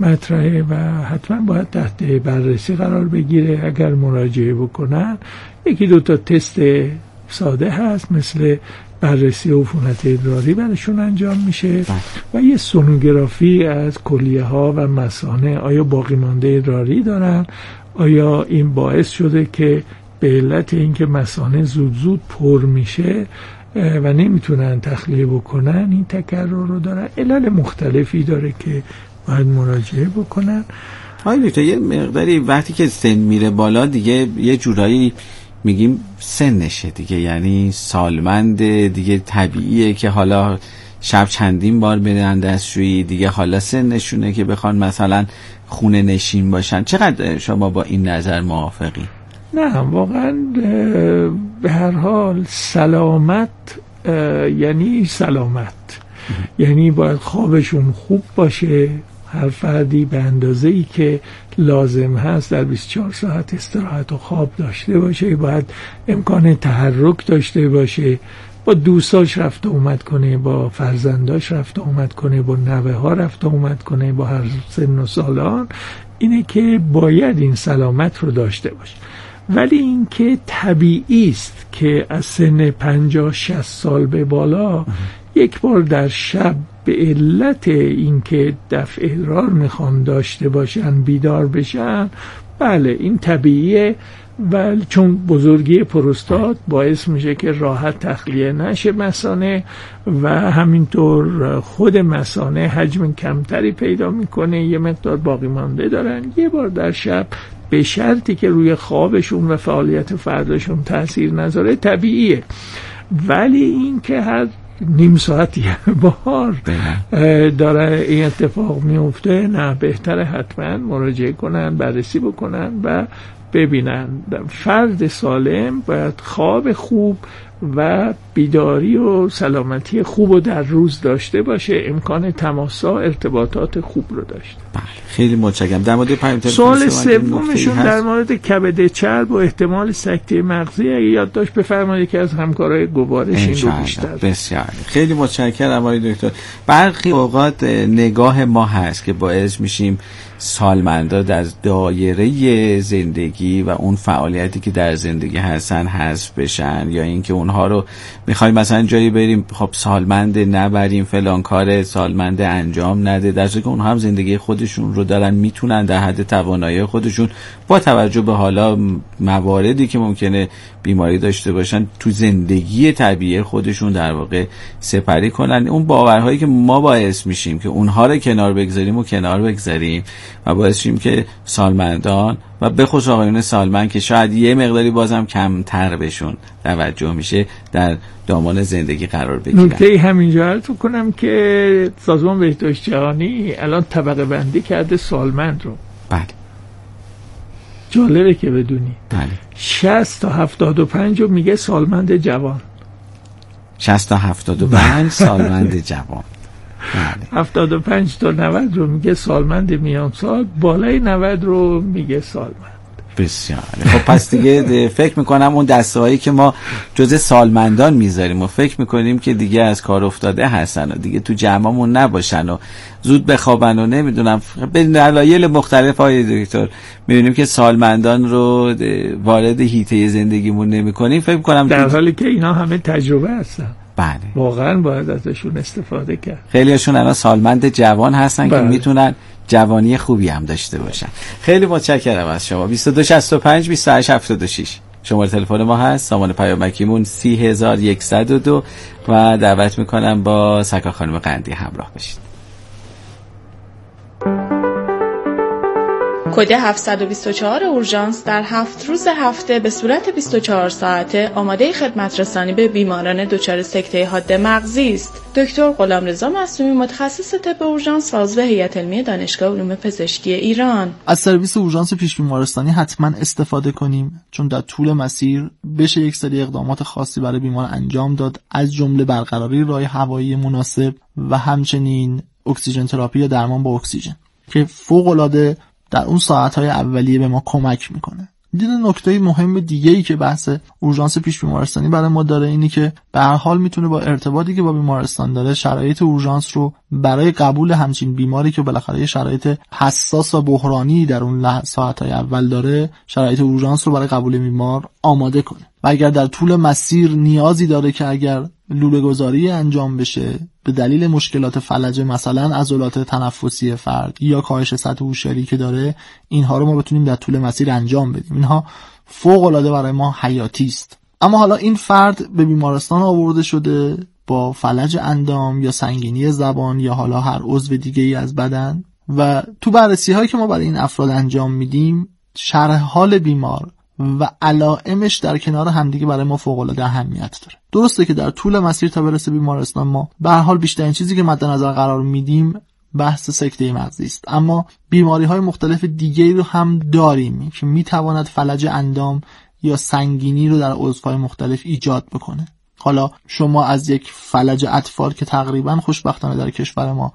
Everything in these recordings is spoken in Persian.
مطرحه و حتما باید تحت بررسی قرار بگیره. اگر مراجعه بکنن یکی دو تا تست ساده هست، مثل بررسی عفونت ادراری برشون انجام میشه و یه سونوگرافی از کلیه ها و مثانه، آیا باقی مانده ادراری دارن، آیا این باعث شده که به علت اینکه مثانه زود زود پر میشه و نمیتونن تخلیه بکنن این تکرر رو دارن. علل مختلفی داره که باید مراجعه بکنن. های دکتر، یه مقداری وقتی که سن میره بالا دیگه یه جورایی میگیم سنشه دیگه، یعنی سالمند دیگه، طبیعیه که حالا شب چندین بار برن دستشویی، دیگه حالا سنشونه که بخوان مثلا خونه نشین باشن. چقدر شما با این نظر موافقی؟ نه واقعا به هر حال سلامت یعنی سلامت، یعنی باید خوابشون خوب باشه. هر فردی به اندازه‌ای که لازم هست در 24 ساعت استراحت و خواب داشته باشه، باید امکان تحرک داشته باشه، با دوستاش رفت اومد کنه، با فرزنداش رفت اومد کنه، با نوه ها رفت اومد کنه، با هر سن و سالان. اینه که باید این سلامت رو داشته باشه. ولی این که طبیعی است که از سن 50-60 سال به بالا یک بار در شب به علت اینکه دفع ادرار میخوان داشته باشن بیدار بشن، بله این طبیعیه. ولی چون بزرگی پروستات باعث میشه که راحت تخلیه نشه مثانه و همینطور خود مثانه حجم کمتری پیدا میکنه، یه مقدار باقی مانده دارن، یه بار در شب به شرطی که روی خوابشون و فعالیت فرداشون تاثیر نذاره طبیعیه. ولی این که هر نیم ساعت یه بار داره این اتفاق میفته، نه، بهتره حتما مراجعه کنن، بررسی بکنن و ببینن. فرد سالم باید خواب خوب و بیداری و سلامتی خوب رو در روز داشته باشه، امکان تماس‌ها، ارتباطات خوب رو داشته. بله، خیلی متشکرم. در مورد سوال سومشون در مورد کبد چرب و احتمال سکته مغزی، اگه یادداشت بفرمایید که از همکارای گوارش این رو بیشتر. بسیار خیلی متشکرم آقای دکتر. برخی اوقات نگاه ما هست که باعث میشیم سالمندا در دایره زندگی و اون فعالیتی که در زندگی هستن حذف بشن، یا اینکه اونها رو میخوایم مثلا جایی بریم خب سالمند نبریم، فلان کار سالمند انجام نده، در حالی که اونها هم زندگی خودشون رو دارن، میتونن در حد توانایی خودشون با توجه به حالا مواردی که ممکنه بیماری داشته باشن تو زندگی طبیعی خودشون در واقع سپری کنن. اون باورهایی که ما باعث میشیم که اونها رو کنار بگذاریم و باعث شیم که سالمندان و به خصوص آقایون سالمند که شاید یه مقداری بازم کمتر بهشون توجه میشه در دامان زندگی قرار بگیرن. نکته همینجا عرض کنم که سازمان بهداشت جهانی الان طبقه بندی کرده سالمند رو. بله. جالبه که بدونی. بله. 60 تا 75 رو میگه سالمند جوان. 60 تا 75 سالمند جوان. 75 تا 90 رو میگه سالمند میان سال، بالای 90 رو میگه سالمند. بسیار خب. پس دیگه فکر میکنم اون دسته‌هایی که ما جزء سالمندان میذاریم و فکر میکنیم که دیگه از کار افتاده هستن و دیگه تو جمعمون نباشن و زود بخوابن و نمیدونم به دلایل مختلف های دکتر میبینیم که سالمندان رو وارد حیطه زندگیمون نمیکنیم. فکر میکنم در حالی که اینا همه تجربه هستن. بله. واقعا باید ازشون استفاده کرد. خیلیشون الان سالمند جوان هستن که میتونن جوانی خوبی هم داشته باشن. خیلی متشکرم از شما. 2265 2876 شماره تلفن ما هست. سامان پیامکیمون 30102 و دعوت میکنم با سکا خانم قندی همراه بشید. کد 724 اورژانس در 7 روز هفته به صورت 24 ساعته آماده خدمت رسانی به بیماران دچار سکته حاد مغزی است. دکتر غلامرضا معصومی، متخصص طب اورژانس و عضو هیئت علمی دانشگاه علوم پزشکی ایران. از سرویس اورژانس پیش بیمارستانی حتما استفاده کنیم، چون در طول مسیر بشه یک سری اقدامات خاصی برای بیمار انجام داد، از جمله برقراری راه هوایی مناسب و همچنین اکسیژن تراپی یا درمان با اکسیژن که فوق‌العاده در اون ساعت‌های اولیه به ما کمک میکنه. یه نکته مهم دیگه‌ای که بحث اورژانس پیش بیمارستانی برای ما داره اینی که به هر حال میتونه با ارتباطی که با بیمارستان داره شرایط اورژانس رو برای قبول همچین بیماری که بالاخره یه شرایط حساس و بحرانی در اون ساعت‌های اول داره، شرایط اورژانس رو برای قبول بیمار آماده کنه. و اگر در طول مسیر نیازی داره که اگر لوله گذاری انجام بشه به دلیل مشکلات فلج مثلا عضلات تنفسی فرد یا کاهش سطح هوشیاری که داره، اینها رو ما بتونیم در طول مسیر انجام بدیم. اینها فوق العاده برای ما حیاتی است. اما حالا این فرد به بیمارستان آورده شده با فلج اندام یا سنگینی زبان یا حالا هر عضو دیگه‌ای از بدن و تو بررسی‌هایی که ما برای این افراد انجام میدیم شرح حال بیمار و علائمش در کنار همدیگه برای ما فوق العاده اهمیت داره. درسته که در طول مسیر تا برسه بیمارستان ما به هر حال بیشترین چیزی که مد نظر قرار میدیم بحث سکته مغزی است، اما بیماری‌های مختلف دیگه‌ای رو هم داریم که میتواند فلج اندام یا سنگینی رو در عضوهای مختلف ایجاد بکنه. حالا شما از یک فلج اطفال که تقریبا خوشبختانه در کشور ما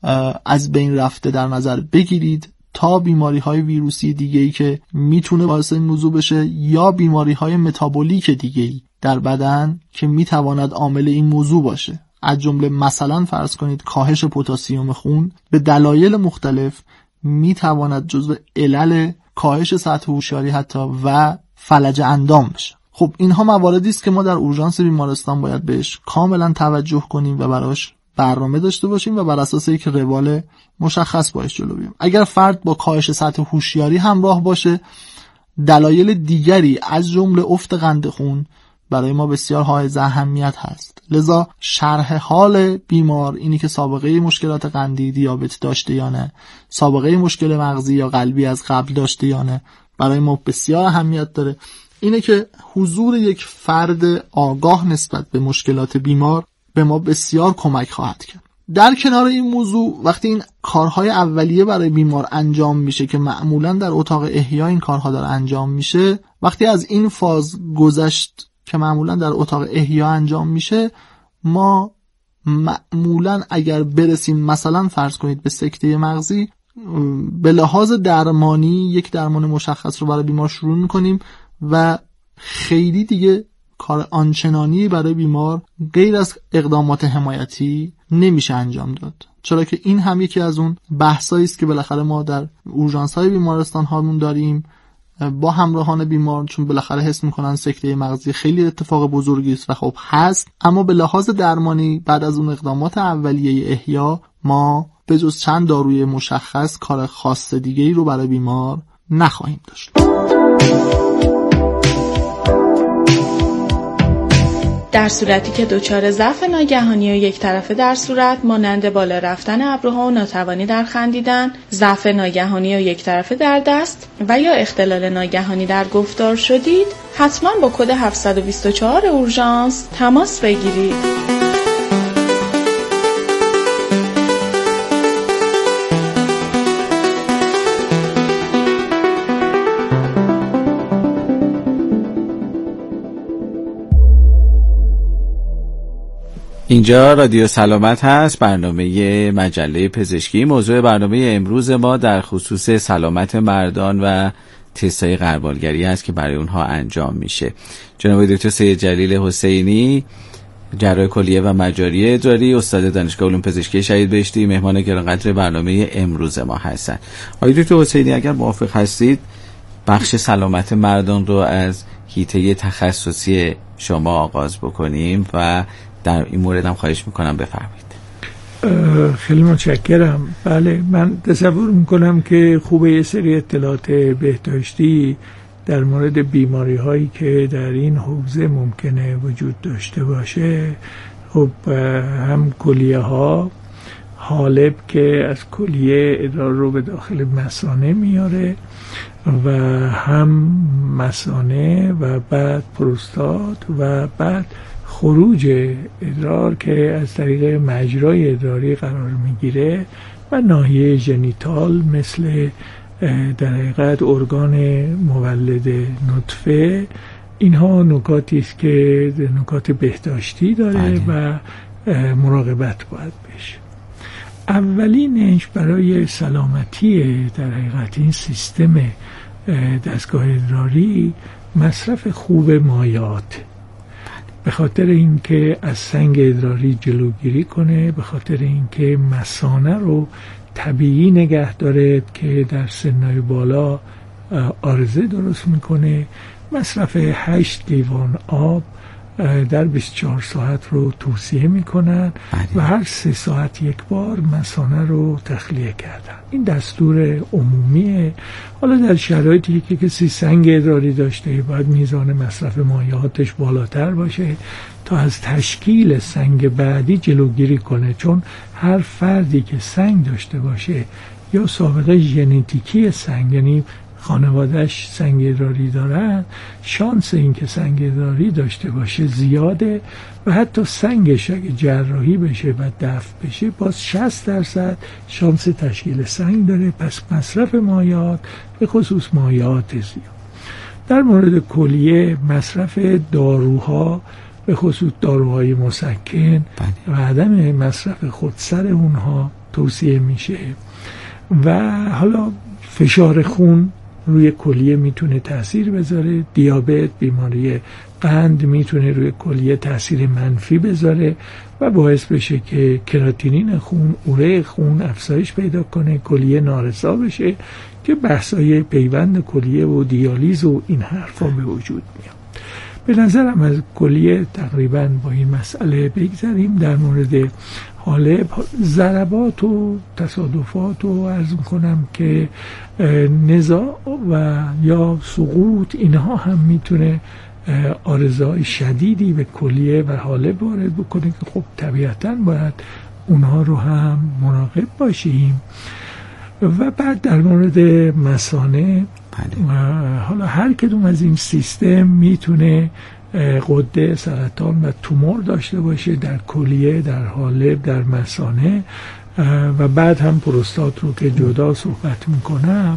از بین رفته در نظر بگیرید تا بیماری‌های ویروسی دیگه‌ای که میتونه باعث این موضوع بشه یا بیماری‌های متابولیک دیگه‌ای در بدن که میتواند عامل این موضوع باشه، از جمله مثلا فرض کنید کاهش پتاسیم خون به دلایل مختلف میتواند جزو علل کاهش سطح هوشیاری حتی و فلج اندام بشه. خب اینها مواردی است که ما در اورژانس بیمارستان باید بهش کاملا توجه کنیم و براش برنامه داشته باشیم و بر اساس یک روال مشخص باش جلو بریم. اگر فرد با کاهش سطح هوشیاری همراه باشه، دلایل دیگری از جمله افت قند خون برای ما بسیار حائز اهمیت هست. لذا شرح حال بیمار، اینی که سابقه مشکلات قندی دیابت داشته یا نه، سابقه مشکل مغزی یا قلبی از قبل داشته یا نه، برای ما بسیار اهمیت داره. اینه که حضور یک فرد آگاه نسبت به مشکلات بیمار به ما بسیار کمک خواهد کرد. در کنار این موضوع وقتی این کارهای اولیه برای بیمار انجام میشه که معمولا در اتاق احیا این کارها داره انجام میشه، وقتی از این فاز گذشت که معمولا در اتاق احیا انجام میشه، ما معمولا اگر برسیم مثلا فرض کنید به سکته مغزی، به لحاظ درمانی یک درمان مشخص رو برای بیمار شروع میکنیم و خیلی دیگه کار آنچنانی برای بیمار غیر از اقدامات حمایتی نمیشه انجام داد، چرا که این هم یکی از اون بحثایی است که بالاخره ما در اورژانس‌های بیمارستان هامون داریم با همراهان بیمار، چون بالاخره حس میکنن سکته مغزی خیلی اتفاق بزرگی است و خب هست، اما به لحاظ درمانی بعد از اون اقدامات اولیه احیا ما به جز چند داروی مشخص کار خاص دیگه‌ای رو برای بیمار نخواهیم داشت. در صورتی که دچار ضعف ناگهانی و یک طرفه در صورت مانند بالا رفتن ابروها و ناتوانی در خندیدن، ضعف ناگهانی و یک طرفه در دست و یا اختلال ناگهانی در گفتار شدید، حتما با کد 724 اورژانس تماس بگیرید. اینجا رادیو سلامت هست، برنامه مجله پزشکی. موضوع برنامه امروز ما در خصوص سلامت مردان و تستای غربالگری هست که برای اونها انجام میشه. جناب دکتر سید جلیل حسینی، جراح کلیه و مجاری ادراری، استاد دانشگاه علوم پزشکی شهید بهشتی، مهمان گرانقدر برنامه امروز ما هستن. آقای دکتر حسینی اگر موافق هستید بخش سلامت مردان رو از حیطه تخصصی شما آغاز بکنیم و در این مورد هم خواهش میکنم بفرمایید. خیلی متشکرم. بله، من تصور میکنم که خوبه یه سری اطلاعات بهداشتی در مورد بیماری هایی که در این حوزه ممکنه وجود داشته باشه. خب هم کلیه ها، حالب که از کلیه ادرار رو به داخل مثانه میاره و هم مثانه و بعد پروستات و بعد خروج ادرار که از طریق مجرای ادراری قرار میگیره و ناحیه ژنیتال مثل در حقیقت ارگان مولد نطفه. اینها نکاتی است که نکات بهداشتی داره و مراقبت باید بشه. اولینش برای سلامتی در حقیقت این سیستم دستگاه ادراری مصرف خوب مایعات، به خاطر اینکه از سنگ ادراری جلوگیری کنه، به خاطر اینکه مثانه رو طبیعی نگه داره که در سنهای بالا عارضه درست میکنه. مصرف 8 لیوان آب در 24 ساعت رو توصیه میکنن و هر 3 ساعت یک بار مثانه رو تخلیه کردن. این دستور عمومیه. حالا در شرایطی که کسی سنگ ادراری داشته باید میزان مصرف مایعاتش بالاتر باشه تا از تشکیل سنگ بعدی جلوگیری کنه، چون هر فردی که سنگ داشته باشه یا سابقه ژنتیکی سنگ، یعنی خانوادهش سنگ ادراری دارن، شانس این که سنگ ادراری داشته باشه زیاده و حتی سنگش اگه جراحی بشه و دفع بشه باز 60% شانس تشکیل سنگ داره. پس مصرف مایعات، به خصوص مایعات زیاد. در مورد کلیه مصرف داروها، به خصوص داروهای مسکن و عدم مصرف خودسر اونها توصیه میشه. و حالا فشار خون روی کلیه میتونه تأثیر بذاره، دیابت، بیماری قند میتونه روی کلیه تأثیر منفی بذاره و باعث بشه که کراتینین خون، اوره خون افزایش پیدا کنه، کلیه نارسا بشه که بحثای پیوند کلیه و دیالیز و این حرفا به وجود میاد. به نظرم از کلیه تقریبا با این مسئله بگذاریم. در مورد حاله ضربات و تصادفات و عرض میکنم که نزاع و یا سقوط، اینها هم میتونه عارضه‌های شدیدی به کلیه و حاله وارد بکنه که خب طبیعتاً باید اونها رو هم مراقب باشیم. و بعد در مورد مثانه، حالا هر کدوم از این سیستم میتونه غده، سرطان و تومور داشته باشه در کلیه، در حالب، در مثانه و بعد هم پروستات رو که جدا صحبت میکنم.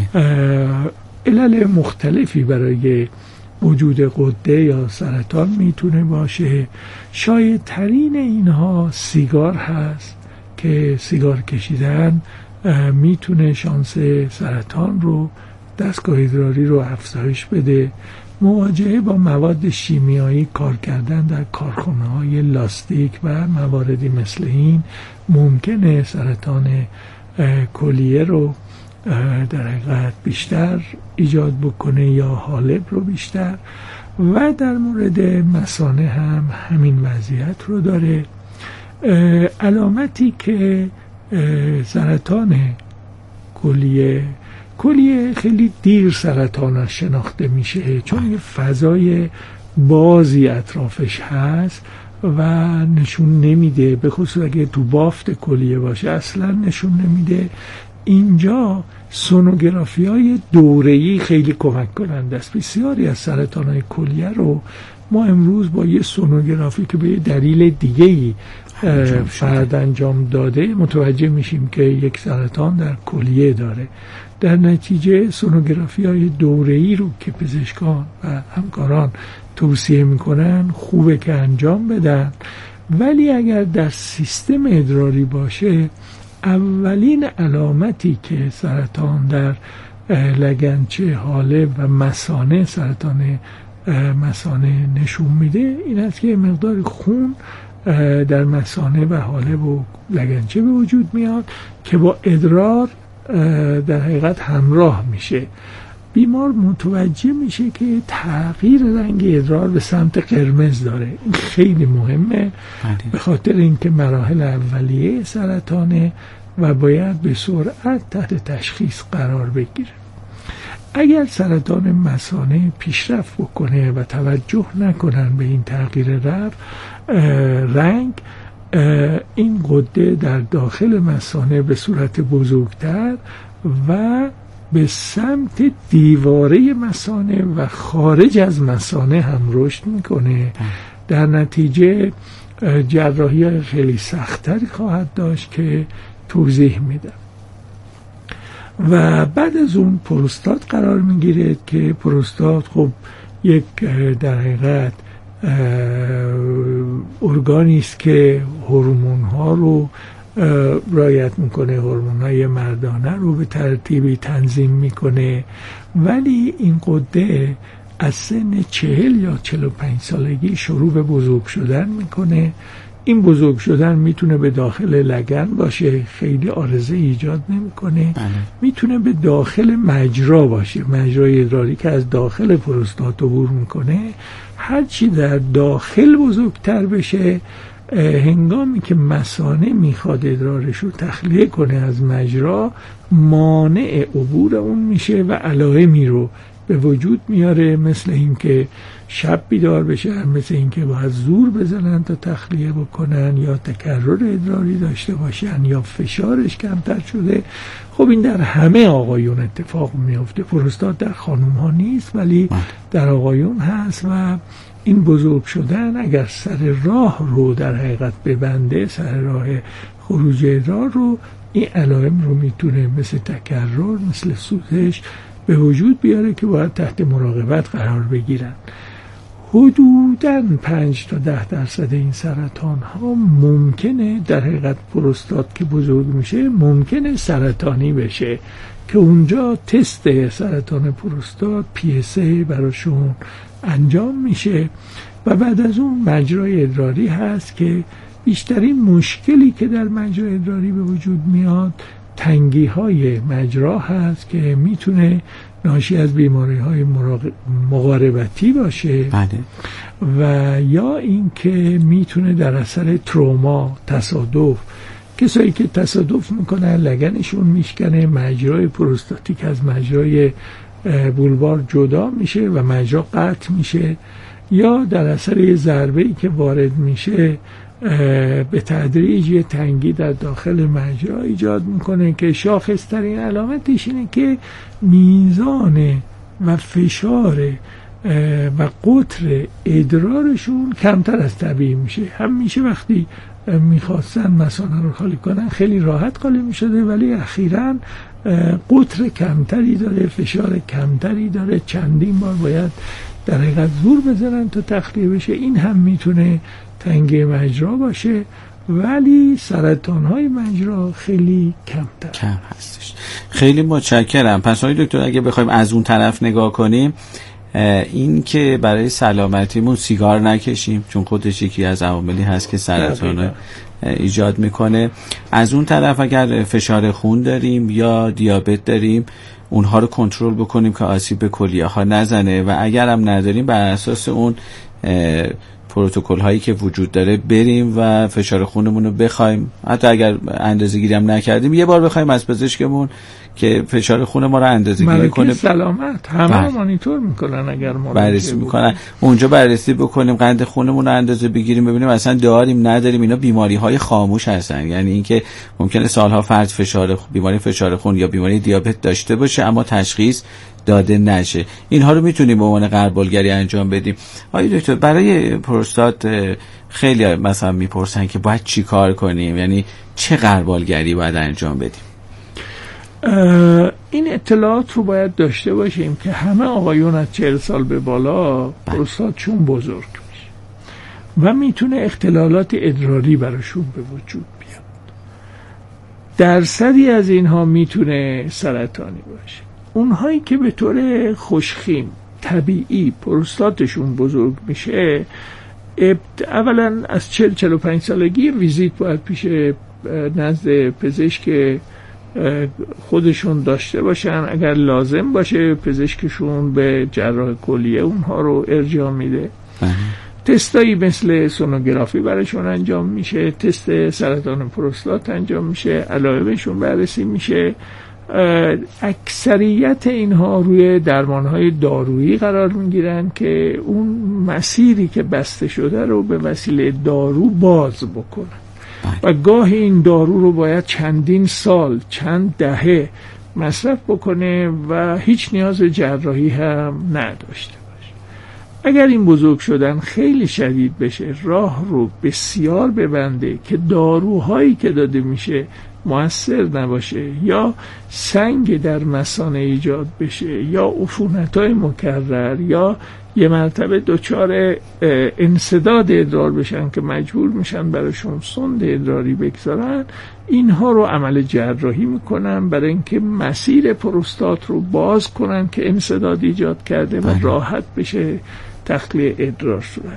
علل مختلفی برای وجود غده یا سرطان میتونه باشه. شایع ترین اینها سیگار هست که سیگار کشیدن میتونه شانس سرطان رو، دستگاه ادراری رو افزایش بده. مواجهه با مواد شیمیایی، کار کردن در کارخانه‌های لاستیک و مواردی مثل این ممکنه سرطان کلیه رو در حقیقت بیشتر ایجاد بکنه یا حالب رو بیشتر. و در مورد مثانه هم همین وضعیت رو داره. علامتی که سرطان کلیه خیلی دیر سرطان شناخته میشه، چون یه فضای بازی اطرافش هست و نشون نمیده، به خصوص اگه تو بافت کلیه باشه اصلا نشون نمیده. اینجا سونوگرافی های دوره‌ای خیلی کمک کننده است. بسیاری از سرطان های کلیه رو ما امروز با یه سونوگرافی که به یه دلیل دیگه‌ای فرد انجام داده متوجه میشیم که یک سرطان در کلیه داره. در نتیجه سونوگرافی های دوره‌ای رو که پزشکان و همکاران توصیه میکنن خوبه که انجام بدن، ولی اگر در سیستم ادراری باشه اولین علامتی که سرطان در لگنچه، حالب و مثانه، سرطان مثانه نشون میده این است که مقدار خون در مثانه و حالب و لگنچه به وجود میاد که با ادرار در حقیقت همراه میشه. بیمار متوجه میشه که تغییر رنگ ادرار به سمت قرمز داره. این خیلی مهمه به خاطر اینکه مراحل اولیه سرطانه و باید به سرعت تحت تشخیص قرار بگیره. اگر سرطان مثانه پیشرفت بکنه و توجه نکنن به این تغییر رنگ، این غده در داخل مثانه به صورت بزرگتر و به سمت دیواره مثانه و خارج از مثانه هم رشد میکنه. در نتیجه جراحی خیلی سختری خواهد داشت که توضیح میدم. و بعد از اون پروستات قرار میگیره که پروستات خب یک در حقیقت ارگانی است که هورمون ها رو رعایت میکنه، هورمون‌های مردانه رو به ترتیبی تنظیم میکنه، ولی این غده از سن 40 یا 45 سالگی شروع به بزرگ شدن میکنه. این بزرگ شدن میتونه به داخل لگن باشه، خیلی عارضه ایجاد نمیکنه. میتونه به داخل مجرا باشه، مجرای ادراری که از داخل پروستات عبور میکنه. هرچی در داخل بزرگتر بشه، هنگامی که مثانه میخواد ادرارش رو تخلیه کنه از مجرا، مانع عبور اون میشه و علائمی رو به وجود میاره، مثل اینکه شب بیدار بشن، مثل اینکه باید زور بزنن تا تخلیه بکنن، یا تکرر ادراری داشته باشن، یا فشارش کمتر شده. خب این در همه آقایون اتفاق میفته. پروستات در خانم ها نیست ولی در آقایون هست و این بزرگ شدن اگر سر راه رو در حقیقت ببنده، سر راه خروج ادرار رو، این علائم رو میتونه مثل تکرر، مثل سوزش به وجود بیاره که باید تحت مراقبت قرار بگیرن. حدوداً 5 تا 10% این سرطان ها ممکنه در حقیقت پروستات که بزرگ میشه ممکنه سرطانی بشه که اونجا تست سرطان پروستات PSA براشون انجام میشه و بعد از اون مجرای ادراری هست که بیشترین مشکلی که در مجرای ادراری به وجود میاد تنگی های مجرا هست که میتونه ناشی از بیماری های مقاربتی باشه و یا اینکه میتونه در اثر تروما، تصادف، کسایی که تصادف میکنن لگنشون میشکنه، مجرای پروستاتیک از مجرای بولبار جدا میشه و مجرا قطع میشه، یا در اثر یه ضربه‌ای که وارد میشه به تدریج یه تنگی در داخل مجرا ایجاد میکنه که شاخص‌ترین علامتش اینه که میزان و فشار و قطر ادرارشون کمتر از طبیعی میشه. همیشه وقتی میخواستن مثانه رو خالی کنن خیلی راحت خالی میشده، ولی اخیراً قطر کمتری داره، فشار کمتری داره، چندین بار باید در حقیقت زور بزنن تا تخلیه بشه. این هم میتونه تنگی مجرا باشه، ولی سرطان های مجرا خیلی کم هستش. خیلی متشکرم. پس آقای دکتر اگه بخوایم از اون طرف نگاه کنیم، این که برای سلامتیمون سیگار نکشیم چون خودش یکی از عواملی هست که سرطان ایجاد میکنه. از اون طرف اگر فشار خون داریم یا دیابت داریم اونها رو کنترل بکنیم که آسیب به کلیه ها نزنه، و اگر هم نداریم بر اساس اون پروتکل هایی که وجود داره بریم و فشار خونمون رو بخوایم، حتی اگر اندازه گیری هم نکردیم یه بار بخوایم از پزشکمون که فشار خون ما رو اندازه گیری کنه. سلامت همه مانیتور میکنن، اگر ما بررسی میکنن اونجا بررسی بکنیم، قند خونمون رو اندازه بگیریم ببینیم اصلا داریم نداریم. اینا بیماری های خاموش هستن، یعنی اینکه ممکنه سالها فرد بیماری فشار خون یا بیماری دیابت داشته باشه اما تشخیص داده نشه. اینها رو میتونیم به عنوان غربالگری انجام بدیم. آقای دکتر برای پروستات خیلی مثلا میپرسن که باید چی کار کنیم، یعنی چه غربالگری باید انجام بدیم؟ این اطلاعات رو باید داشته باشیم که همه آقایون از 40 سال به بالا پروستاتشون بزرگ میشه و میتونه اختلالات ادراری براشون به وجود بیاد. درصدی از اینها میتونه سرطانی باشه. اونهایی که به طور خوشخیم طبیعی پروستاتشون بزرگ میشه، اولا از 40-45 سالگی ویزیت باید پیش نزد پزشک خودشون داشته باشن. اگر لازم باشه پزشکشون به جراح کلیه اونها رو ارجاع میده. تستایی مثل سونوگرافی براشون انجام میشه، تست سرطان پروستات انجام میشه، علائمشون بررسی میشه. اکثریت اینها روی درمانهای دارویی قرار میگیرن که اون مسیری که بسته شده رو به وسیله دارو باز بکنن و گاهی این دارو رو باید چندین سال، چند دهه مصرف بکنه و هیچ نیاز به جراحی هم نداشته باشه. اگر این بزرگ شدن خیلی شدید بشه، راه رو بسیار ببنده که داروهایی که داده میشه مؤثر نباشه یا سنگ در مثانه ایجاد بشه یا عفونت‌های مکرر یا یه مرتبه دچار انسداد ادرار بشن که مجبور میشن براشون سوند ادراری بگذارن، اینها رو عمل جراحی میکنن برای اینکه مسیر پروستات رو باز کنن که انسداد ایجاد کرده و راحت بشه تخلیه ادرار صورت.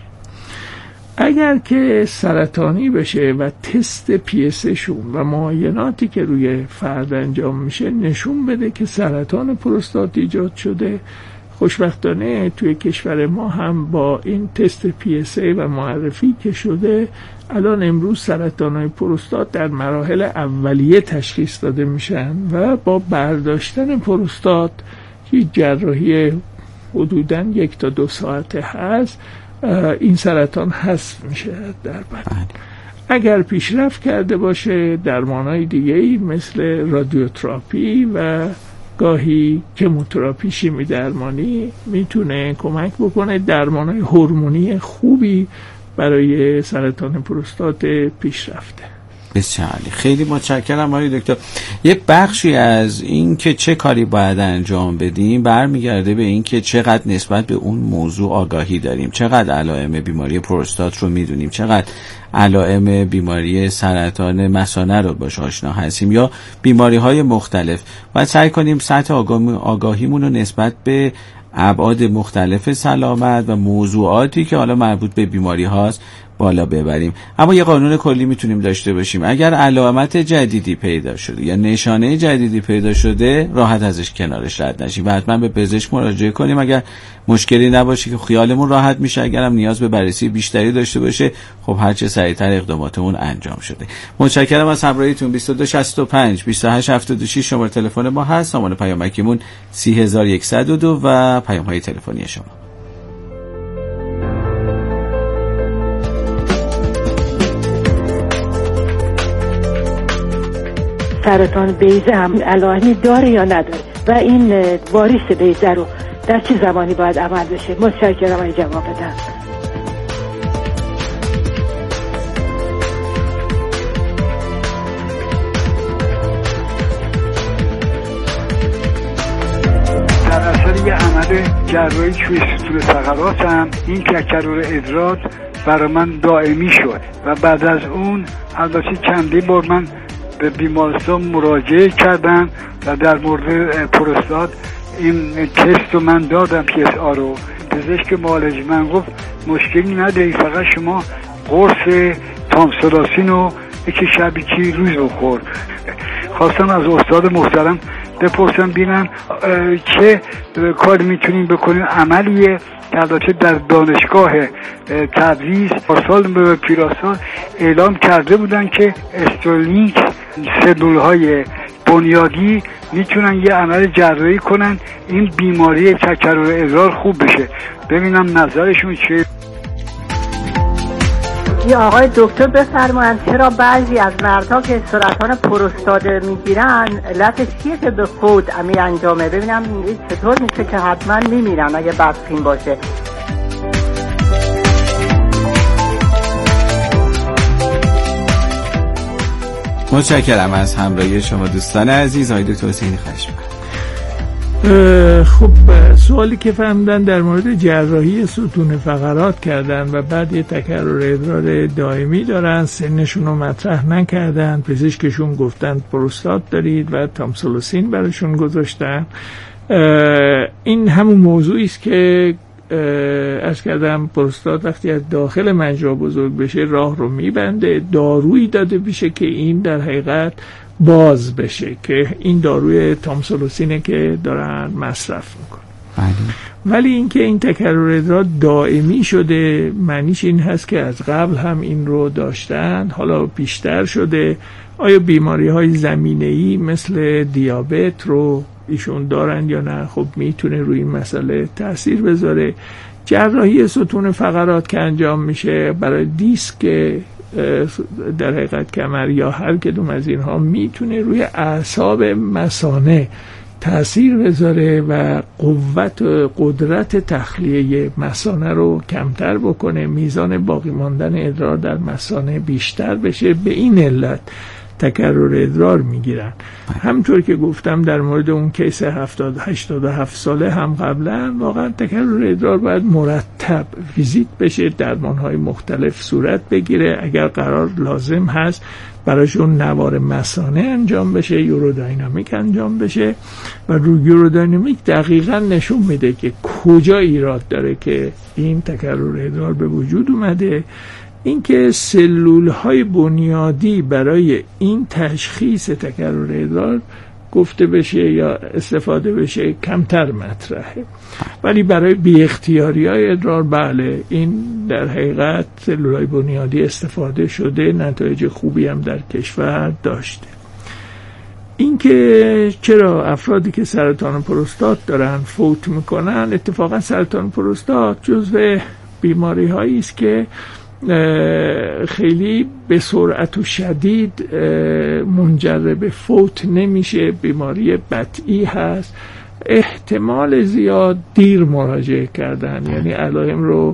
اگر که سرطانی بشه و تست PSA شون و معایناتی که روی فرد انجام میشه نشون بده که سرطان پروستات ایجاد شده، خوشبختانه توی کشور ما هم با این تست PSA و معرفی که شده الان امروز سرطان‌های پروستات در مراحل اولیه تشخیص داده میشن و با برداشتن پروستات که جراحی حدوداً 1 تا 2 ساعته هست، این سرطان حذف میشه در بدن. اگر پیشرفت کرده باشه درمانهای دیگه‌ای مثل رادیوتراپی و گاهی کموتراپی شیمی درمانی میتونه کمک بکنه، درمانهای هورمونی خوبی برای سرطان پروستات پیشرفته. بسیار عالی، خیلی متشکرم آقای دکتر. یه بخشی از این که چه کاری باید انجام بدیم برمیگرده به این که چقدر نسبت به اون موضوع آگاهی داریم، چقدر علائم بیماری پروستات رو میدونیم، چقدر علائم بیماری سرطان مثانه رو باش آشنا هستیم یا بیماری های مختلف. باید سعی کنیم سطح آگاهیمون رو نسبت به ابعاد مختلف سلامت و موضوعاتی که حالا مربوط به بیماری هاست بالا ببریم. اما یه قانون کلی میتونیم داشته باشیم، اگر علامت جدیدی پیدا شده یا نشانه جدیدی پیدا شده راحت ازش کنارش رد نشیم و حتما به پزشک مراجعه کنیم اگر مشکلی نباشه که خیالمون راحت میشه. اگرم نیاز به بررسی بیشتری داشته باشه خب هرچه سریعتر اقداماتمون انجام شده. متشکرم از همراهیتون. 2265 2876 شماره تلفن ما هست، سامان پیامکیمون 30102 و پیام‌های تلفنی شما. سرطان بیضه هم علائمی داره یا نداره و این واریس بیضه رو در چه زمانی باید عمل بشه؟ متشکرم این جواب بدم. در اثر یه عمل جراحی توی ستون فقرات هم این تکرر ادرار برای من دائمی شد و بعد از اون البته چندی بار من به بیمارستان مراجعه کردم و در مورد پروستات این تست رو من دادم PSA رو. پزشک معالج من گفت مشکلی نداری، فقط شما قرص تامسولاسین رو یکی شبیه روز بخور. خواستم از استاد محترم بپرسم بینم چه کاری میتونیم بکنیم. عملیه البته در دانشگاه تبریز پارسال به پیراسال اعلام کرده بودن که استرولینگ سلولهای بنیادی میتونن یه عمل جراحی کنن این بیماری تکرر ادرار خوب بشه. ببینم نظرشون چیه. یا آقای دکتر بفرمایند چرا بعضی از مردها که سرطان پروستات میگیرن علتش چیه که به خود عمل انجامه؟ ببینم چطور میشه که حتما میمیرن اگه بدخیم باشه. متشکرم از همراهی شما دوستان عزیز. آقای دکتر حسینی خواهش می‌کنم. خب سوالی که فهمیدن در مورد جراحی ستون فقرات کردن و بعد یه تکرر ادرار دائمی دارن، سنشون رو مطرح نکردن، پزشکشون گفتن پروستات دارید و تامسولوسین براشون گذاشتن. این همون موضوعی است که عرض کردم پروستات وقتی از داخل مجرا بزرگ بشه راه رو میبنده، دارویی داده بشه که این در حقیقت باز بشه که این داروی تامسولوسینه که دارن مصرف میکنن. ولی اینکه این تکرر ادرار دائمی شده معنیش این هست که از قبل هم این رو داشتن، حالا بیشتر شده. آیا بیماری های زمینه‌ای مثل دیابت رو ایشون دارن یا نه؟ خب میتونه روی این مسئله تأثیر بذاره. جراحی ستون فقرات که انجام میشه برای دیسک در حقیقت کمر یا هر کدوم از اینها میتونه روی اعصاب مثانه تأثیر بذاره و قدرت تخلیه مثانه رو کمتر بکنه، میزان باقی ماندن ادرار در مثانه بیشتر بشه. به این علت تکرر ادرار میگیرن. همطور که گفتم در مورد اون کیس 87 ساله هم قبلا واقعا تکرر ادرار باید مرتب ویزیت بشه، درمانهای مختلف صورت بگیره، اگر قرار لازم هست براشون نوار مثانه انجام بشه، یورودینامیک انجام بشه و رو یورودینامیک دقیقاً نشون میده که کجا ایراد داره که این تکرر ادرار به وجود اومده. اینکه سلول‌های بنیادی برای این تشخیص تکرر ادرار گفته بشه یا استفاده بشه کمتر مطرحه، ولی برای بی اختیاری‌های ادرار بله، این در حقیقت سلول‌های بنیادی استفاده شده، نتایج خوبی هم در کشور داشته. اینکه چرا افرادی که سرطان پروستات دارن فوت میکنن، اتفاقا سرطان پروستات جزو بیماری‌هایی است که خیلی به سرعت و شدید منجر به فوت نمیشه، بیماری بطئی هست، احتمال زیاد دیر مراجعه کردن، یعنی علائم رو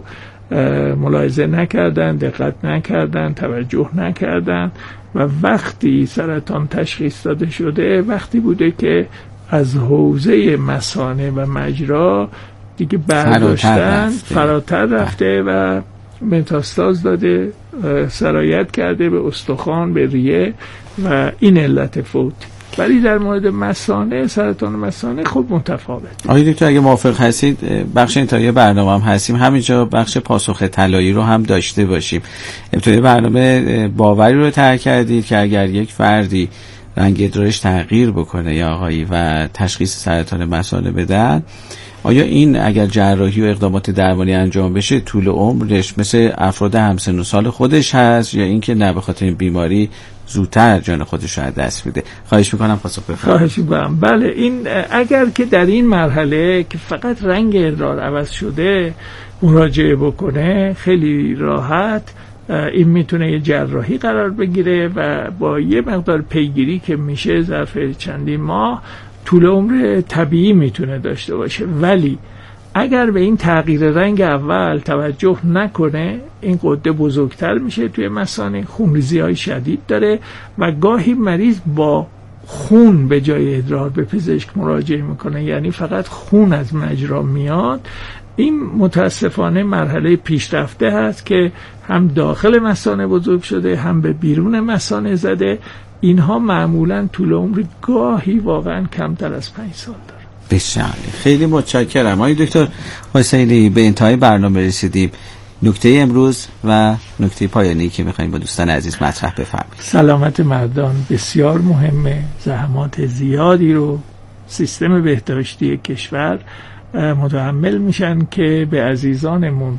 ملاحظه نکردن، دقت نکردن، توجه نکردن و وقتی سرطان تشخیص داده شده وقتی بوده که از حوزه مثانه و مجرا دیگه برداشتن فراتر رفته و متاستاز داده، سرایت کرده به استخوان، به ریه و این علت فوت. ولی در مورد مثانه، سرطان مثانه خب متفاوت. آقای دکتر اگه موافق هستید بخش انتهایی برنامه هم هستیم، همینجا بخش پاسخ طلایی رو هم داشته باشیم. ابتدای برنامه باوری رو طرح کردید که اگر یک فردی رنگ ادرارش تغییر بکنه یا آقایی و تشخیص سرطان مثانه بدن، آیا این اگر جراحی و اقدامات درمانی انجام بشه طول عمرش مثل افراد همسن و سال خودش هست یا اینکه نه به خاطر این بیماری زودتر جان خودش رو از دست میده؟ خواهش میکنم پاسخ بفرمایید. خواهش میکنم. بله، این اگر که در این مرحله که فقط رنگ ادرار عوض شده مراجعه بکنه خیلی راحت این میتونه یه جراحی قرار بگیره و با یه مقدار پیگیری که میشه ظرف چندین ماه طول عمر طبیعی میتونه داشته باشه. ولی اگر به این تغییر رنگ اول توجه نکنه این غده بزرگتر میشه توی مثانه، خونریزی های شدید داره و گاهی مریض با خون به جای ادرار به پزشک مراجعه میکنه، یعنی فقط خون از مجرا میاد. این متاسفانه مرحله پیشرفته هست که هم داخل مثانه بزرگ شده هم به بیرون مثانه زده. اینها معمولاً طول عمر گاهی واقعاً کمتر از 5 سال داره. بسیار خیلی متشکرم. آقای دکتر حسینی به انتهای برنامه رسیدیم. نکته امروز و نکته پایانی که می‌خوایم با دوستان عزیز مطرح بفرمایید. سلامت مردان بسیار مهمه. زحمات زیادی رو سیستم بهداشتی کشور متحمل میشن که به عزیزانمون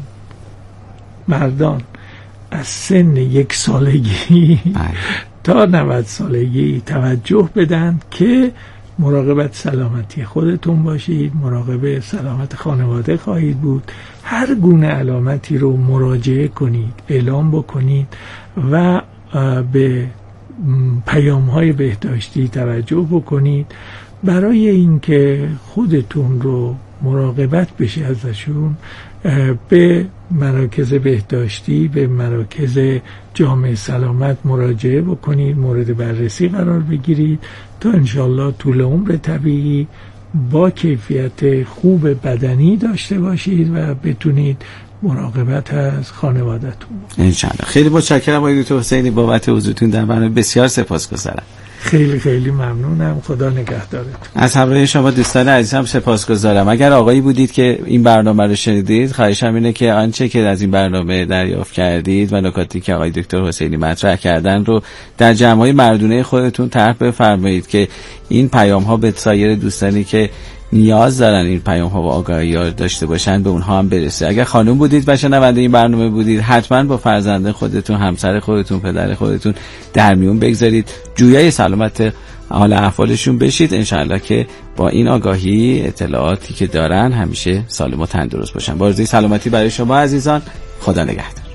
مردان از سن 1 سالگی تا 90 سالگی توجه بدن که مراقبت سلامتی خودتون باشید، مراقب سلامت خانواده خواهید بود. هر گونه علامتی رو مراجعه کنید، اعلام بکنید و به پیام‌های بهداشتی توجه بکنید برای اینکه خودتون رو مراقبت بشه ازشون. به مراکز بهداشتی، به مراکز جامعه سلامت مراجعه بکنید، مورد بررسی قرار بگیرید تا انشالله طول عمر طبیعی با کیفیت خوب بدنی داشته باشید و بتونید مراقبت از خانواده‌تون انشالله. خیلی متشکرم آقای دکتر حسینی بابت حضورتون در برنامه، بسیار سپاسگزارم. خیلی خیلی ممنونم. خدا نگهدارتون. از همراهی شما دوستان عزیزم سپاسگزارم. اگر آقایی بودید که این برنامه رو شنیدید، خواهشم اینه که آنچه که از این برنامه دریافت کردید و نکاتی که آقای دکتر حسینی مطرح کردن رو در جمع‌های مردونه خودتون طرح بفرمایید که این پیام‌ها به سایر دوستانی که نیاز دارن این پیام‌ها و آگاهی‌ها داشته باشن به اونها هم برسه. اگر خانم بودید و شنونده این برنامه بودید، حتما با فرزند خودتون، همسر خودتون، پدر خودتون در میون بگذارید، جویای سلامت حال احوالشون بشید. انشالله که با این آگاهی، اطلاعاتی که دارن همیشه سالم و تندرست باشن. با آرزوی سلامتی برای شما عزیزان، خدا نگهدار.